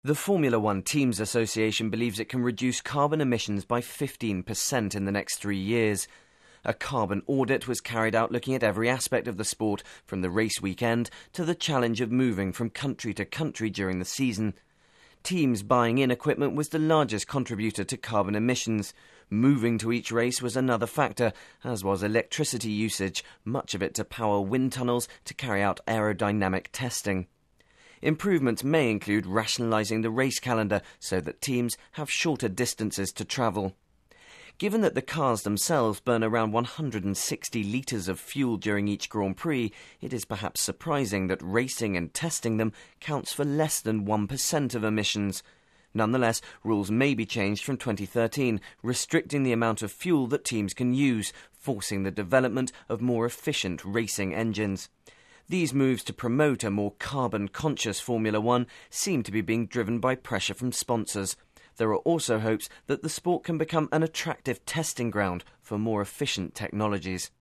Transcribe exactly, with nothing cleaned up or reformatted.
The Formula One Teams Association believes it can reduce carbon emissions by fifteen percent in the next three years. A carbon audit was carried out looking at every aspect of the sport, from the race weekend to the challenge of moving from country to country during the season. Teams buying in equipment was the largest contributor to carbon emissions. Moving to each race was another factor, as was electricity usage, much of it to power wind tunnels to carry out aerodynamic testing. Improvements may include rationalising the race calendar so that teams have shorter distances to travel. Given that the cars themselves burn around one hundred sixty litres of fuel during each Grand Prix, it is perhaps surprising that racing and testing them counts for less than one percent of emissions. Nonetheless, rules may be changed from twenty thirteen, restricting the amount of fuel that teams can use, forcing the development of more efficient racing engines. These moves to promote a more carbon-conscious Formula One seem to be being driven by pressure from sponsors. There are also hopes that the sport can become an attractive testing ground for more efficient technologies.